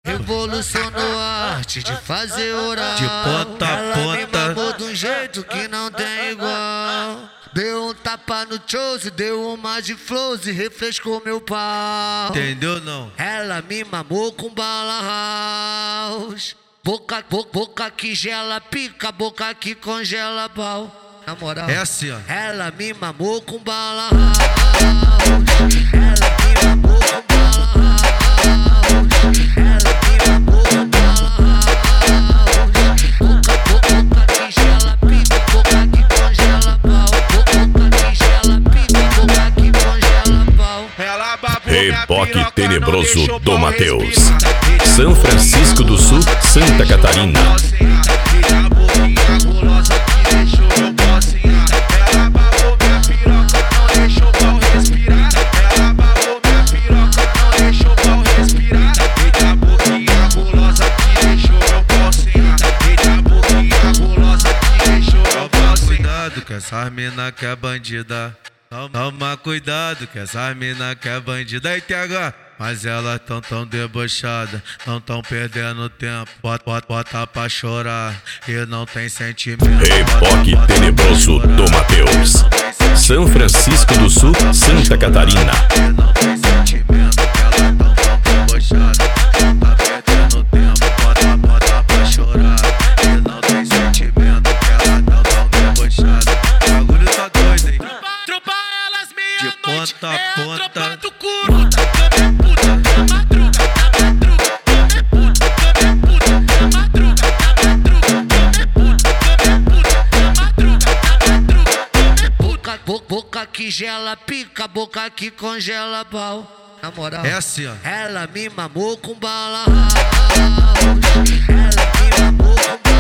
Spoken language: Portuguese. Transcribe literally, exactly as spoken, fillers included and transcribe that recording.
Revolucionou a arte de fazer oral. De ponta a Ela ponta. me mamou de um jeito que não tem igual. Deu um tapa no chose, deu uma de flows e refrescou meu pau. Entendeu não? Ela me mamou com bala house. Boca, boca, boca que gela pica, boca que congela pau. Na moral, É assim, ó. ela me mamou com bala house. Ela me mamou com bala house. Ela me mamou com bala house. Boca, boca, boca que gela pica, boca que congela pau. Boca que gela pica, boca que congela pau. Ela babou Reboque tenebroso do Matheus. São Francisco do Sul, Santa Catarina. A boquinha gulosa que deixou meu pau sentar. Ela babou minha piroca, não deixou o pau respirar. Ela babou minha piroca, não deixou o pau respirar. Eita boquinha gulosa que deixou meu pau sentar. Eita boquinha gulosa que deixou meu pau sentar. Cuidado que essa mina que é bandida. Toma, toma cuidado que essa mina que é bandida. Aí T H, mas elas tão tão debochadas, não tão perdendo tempo. Bota, bota, bota pra chorar e não tem sentimento. Reboque tenebroso do Matheus. São Francisco do Sul, Santa Catarina. E não tem sentimento, elas tão tão debochadas, não tá perdendo tempo. Bota, bota pra chorar e não tem sentimento, elas tão tão debochadas. O bagulho tá doido, hein? Tropa elas De meia-noite, ponta a é a ponta. tropa do curo. Cama é puta, na madruga, na madruga. Cama é puta, cama é puta, na madruga, na madruga. Cama é puta, cama é puta, na madruga, na madruga. Cama é puta. Boca, boca, boca que gela pica, boca que congela pau. Na moral, É assim, ó. ela me mamou com bala house. Ela me mamou com bala